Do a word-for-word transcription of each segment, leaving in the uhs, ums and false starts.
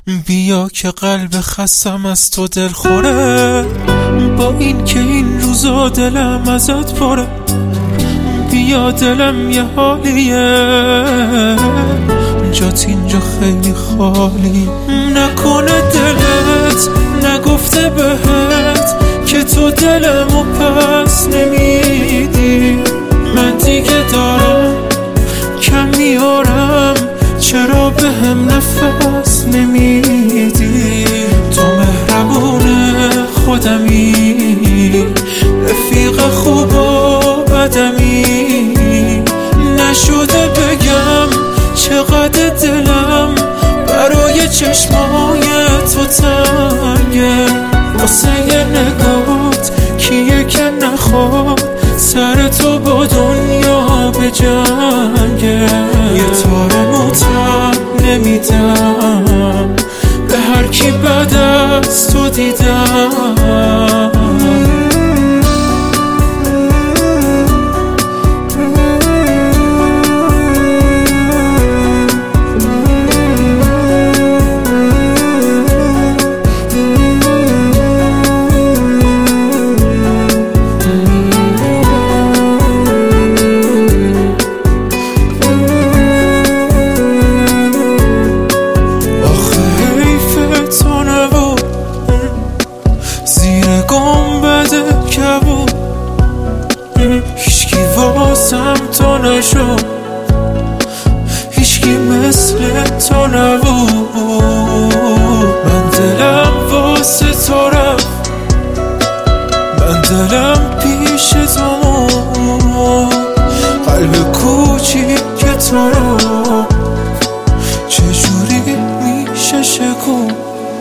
بیا که قلب خستم از تو دل خوره، با این که این روزا دلم ازت پره. بیا دلم یه حالیه، جات اینجا خیلی خالی. نکنه دلت نگفته بهت که تو دلمو پس نمیدی. من دیگه دارم کم میارم، چرا به هم نفس نمیدی؟ تو مهربونه خودمی، رفیق خوب و بدمی. نشده بگم چقدر دلم برای چشمای تو تنگه. واسه یه نگات کیه که نخواد سر تو با دنیا به جنگه. یه تار موتر نمیدم به هر کی بعد از تو دیدم. هیچکی واسم تو نشد، هیچکی مثل تو نبود. من دلم واسه تو رفت، من دلم پیش تو مرد. قلب کوچیک تو رو چجوری میشه شکون؟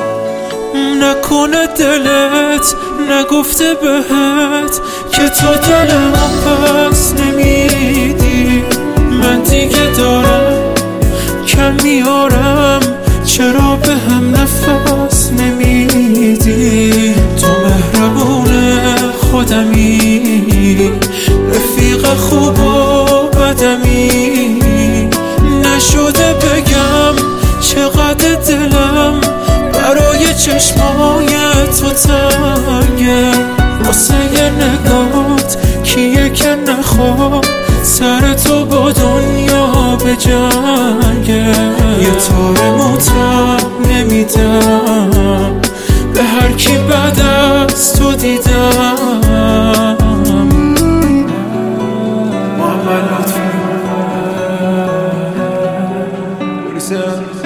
نکنه دلت نگفته بهت که تو دلمو پس نمیدی. من دیگه دارم کم میارم، چرا به هم نفس نمیدی؟ تو مهربونه خودمی، رفیق خوب و بدمی. نشده بگم چقدر دلم برای چشمای تو تنگه. واسه یه نگات کیه که نخواد سر تو با دنیا به جنگه. یه تار موتر نمیدم به هر کی بعد از تو دیدم. محمد لطفی